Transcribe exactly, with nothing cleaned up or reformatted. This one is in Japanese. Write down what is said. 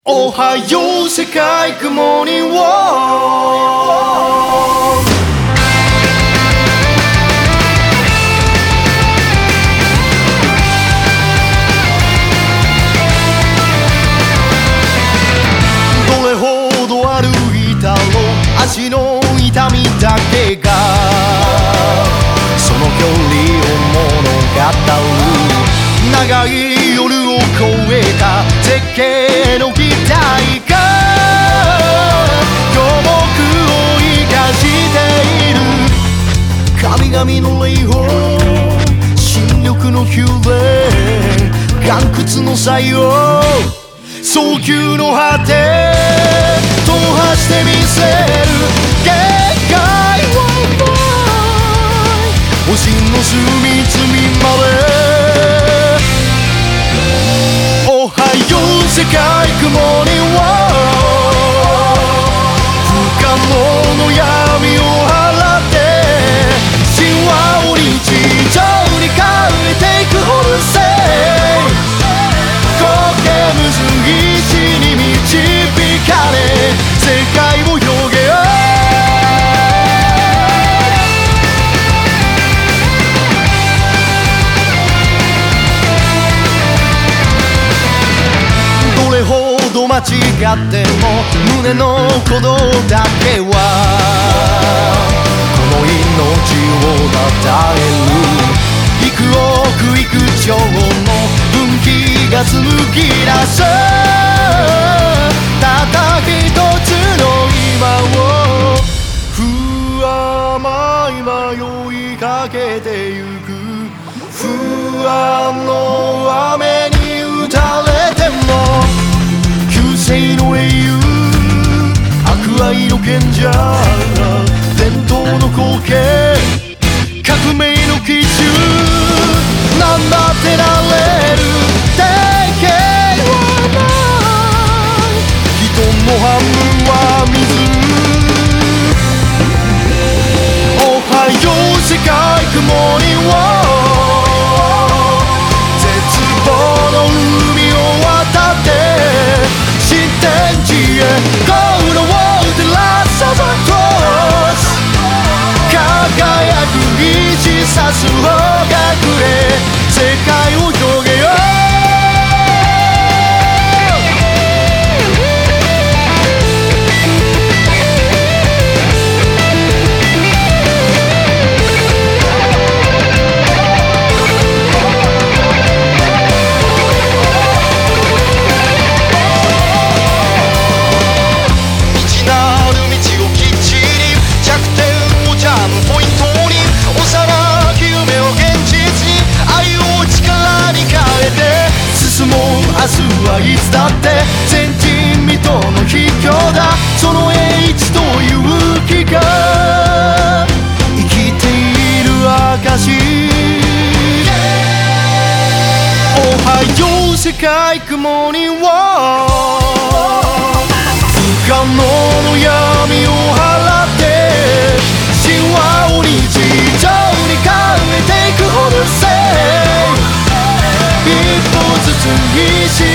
おはよう世界グッモーニングどれほど歩いたろう足の痛みだけがその距離を物語る長い夜を越えた絶景の期待が今日僕を生かしている神々の霊峰新緑のヒューレ岩窟の才能早急の果て踏破してみせる限界はない星の隅々まで世界グッモーニング不可能の闇を払って神話を日常に変えていくホルセイ苔むず石に導かれ世界を広げよう間違っても胸の鼓動だけはこの命をたたえる幾億幾兆の分岐が紡ぎ出すたった一つの今を不甘い迷いかけてゆく不安の雨に打たれても生の英雄博愛の賢者伝統の光景革命の基準なんだってなれる定型はない人の半分は水おはよう世界グッモーニング絶望の海を渡って天地へゴールを照らすサザントス輝く虹さす方角へ世界を広げよう明日はいつだって前人未到の秘境だその英知と勇気が生きている証おはよう世界グッモーニング不可能の闇を払って神話を日常に変えていくホルセイ一歩ずつにし